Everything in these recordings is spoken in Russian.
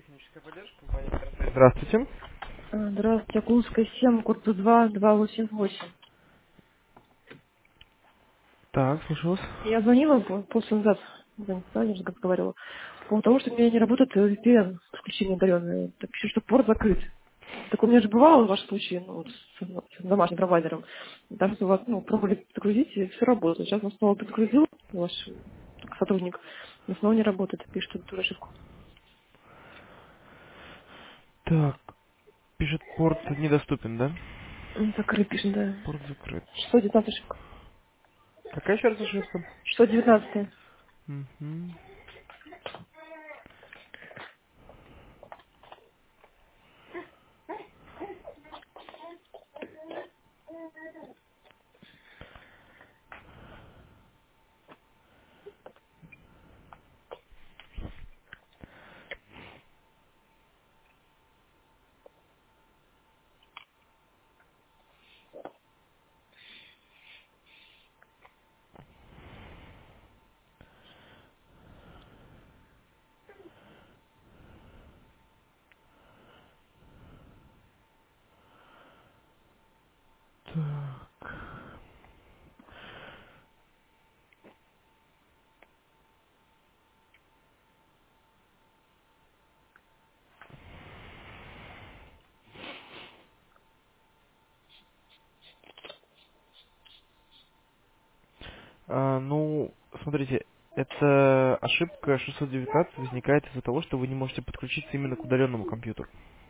Техническая поддержка, компания «Интернет». Здравствуйте. Здравствуйте, Окулская 7, корпус 2, 288. Так, слушаю вас. Я звонила после назад, звонила, я же говорила, по поводу того, что у меня не работает VPN, подключение удаленное. Так пишет, что порт закрыт. Так у меня же бывало в вашем случае, ну, вот с домашним провайдером. Там у вас, ну, пробовали загрузить, и все работает. Сейчас он снова подгрузил, ваш сотрудник, но снова не работает, пишет эту ошибку. Так, пишет, порт недоступен, да? Закрыт, пишет, да. Порт закрыт. 619 ошибка. Какая еще раз ошибка? 619. Мгм. Так. Ну, смотрите, эта ошибка 619 возникает из-за того, что вы не можете подключиться именно к удаленному компьютеру.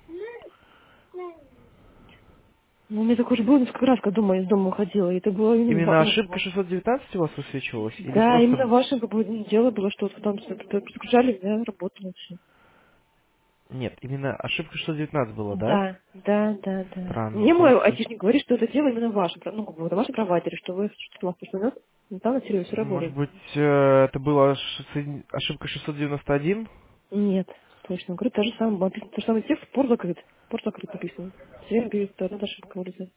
Ну, у меня такое же было несколько раз, когда дома из дома уходила, и это было именно, Именно ну, ошибка 619 у вас высвечивалась? Или да, именно просто... ваше как бы, дело было, что вот там подключали, я работала все. Нет, именно ошибка 619 была, да? Да, да, да, да. Странно, Мне то мой есть... айтишник говорит, что это дело именно ваше, ну, как бы, это ваши провайдеры, что вы, что у вас просто там на сервисе Может работает. быть, это была ошибка 691? Нет, точно. Говорит, то же самое, написано, тот же самый текст, порт закрыт написано. Все время говорит, одна ошибка вылезает.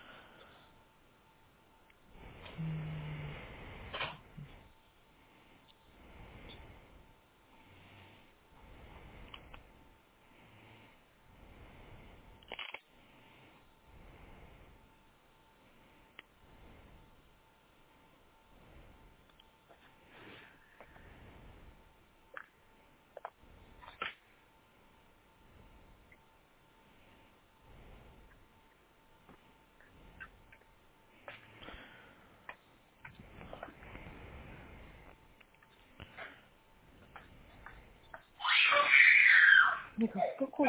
Никак, какой?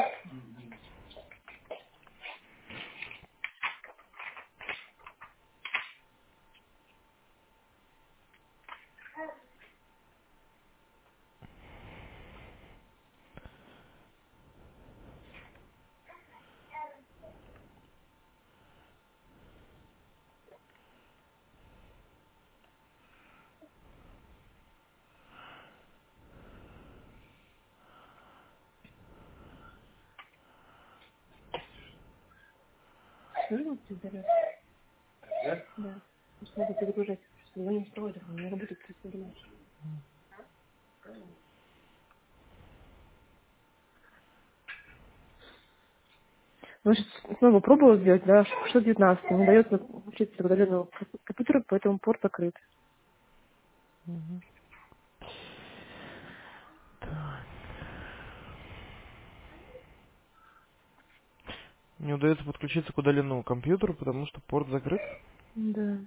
Нужно перезаряд? Да. Просто надо перегружать. Звоним с провайдером, не работает, ты понимаешь. Значит, снова пробовала сделать, да, 619, не дает учиться удаленного компьютера, поэтому порт закрыт. Мгм. Не удается подключиться к удаленному компьютеру, потому что порт закрыт. Да.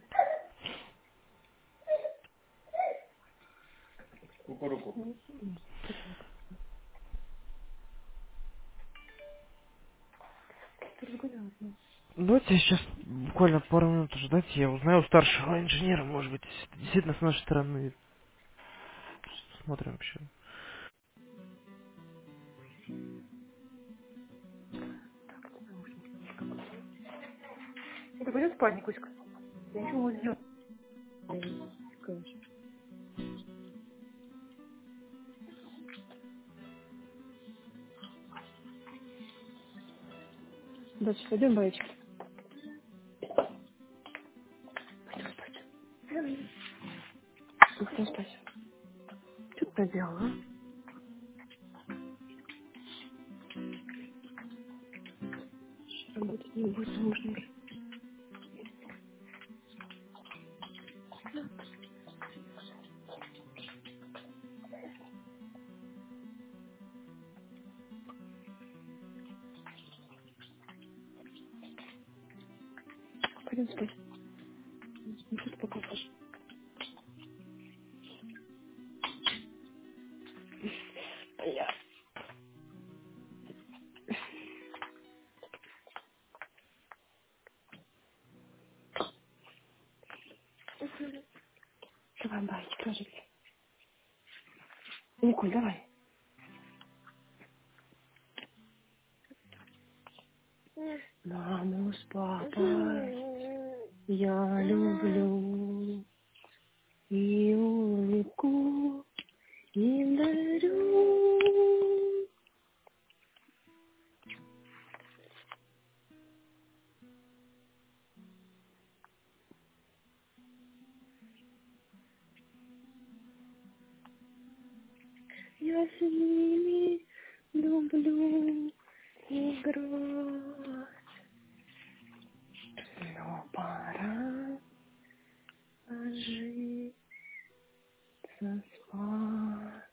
Ты разгулялась, да? Давайте сейчас буквально пару минут ждать, я узнаю у старшего инженера, может быть, действительно с нашей стороны. Смотрим вообще. Ну, ты пойдешь спать, Никуська? Я ничего не сделаю. Конечно. Дальше пойдем, боечки. Пойдем спать. Пойдем спать. Что ты наделала, а? работать не будет нужно. Пойдем спать. Ну, что ты пока спишь? Я. Давай, байтик, ложись. Николь, давай. Маму с папой я люблю и улыбку им дарю. Я с ними люблю играть. Но пора ложиться спать.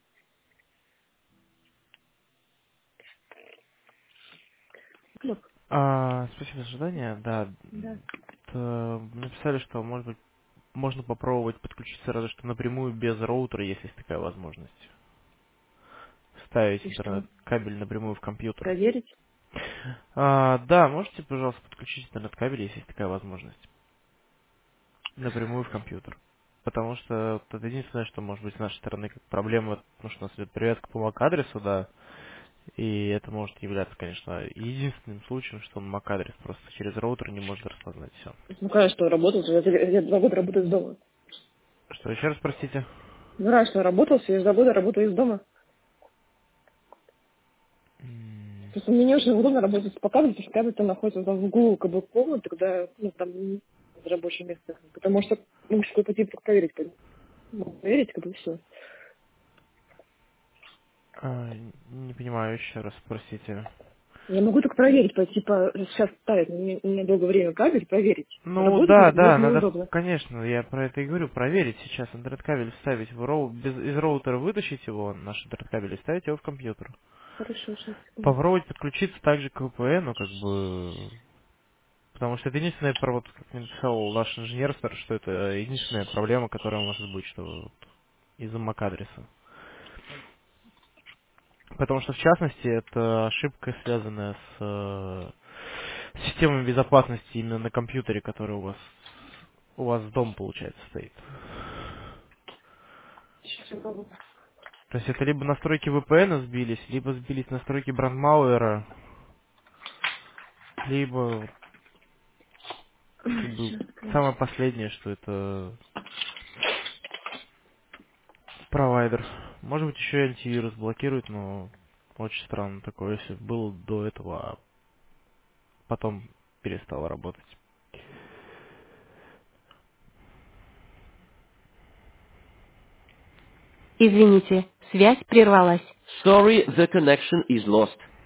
Клёп. Спасибо за ожидание. Да, Да. написали, что, может быть, можно попробовать подключиться разве что напрямую без роутера, если есть такая возможность. Вставить И что? интернет-кабель напрямую в компьютер. Проверить? Да, можете, пожалуйста, подключить интернет-кабель, если есть такая возможность. Напрямую в компьютер. Потому что вот это единственное, что может быть с нашей стороны как проблема, потому что у нас идет привязка по MAC-адресу, да, и это может являться, конечно, единственным случаем, что он MAC-адрес просто через роутер не может распознать все. Ну, конечно, что работал, я 2 года работаю из дома. Что, еще раз простите? Ну, раньше что работал, я 2 года работаю из дома. М, Просто мне не очень удобно работать с кабелем, потому что кабель там находится там в углу как бы комнаты, когда, ну, там не рабочее место. Потому что могу такой пойти только проверить. Ну, проверить, как бы все. Не понимаю, еще раз, простите. Я могу только проверить, пойти сейчас ставить на долгое время кабель, проверить. Ну Работает, да, мне, да, мне надо, удобно. конечно, я про это и говорю, проверить сейчас интернет-кабель вставить в из роутера, вытащить его, наш интернет-кабель, и вставить его в компьютер. Хорошо, сейчас, секунду. Попробовать подключиться также к VPN, ну как бы, потому что это единственная, вот, как мне написал наш инженер, что это единственная проблема, которая может быть, что вот из-за MAC-адреса. Потому что, в частности, это ошибка, связанная с системой безопасности именно на компьютере, который у вас дома, получается, стоит. Сейчас я могу. То есть это либо настройки VPN сбились, либо сбились настройки брандмауэра, либо вот, как бы Сейчас, самое конечно. последнее, что это провайдер. Может быть, еще и антивирус блокирует, но очень странно такое, если было до этого, а потом перестало работать. Извините, связь прервалась. Sorry, the connection is lost.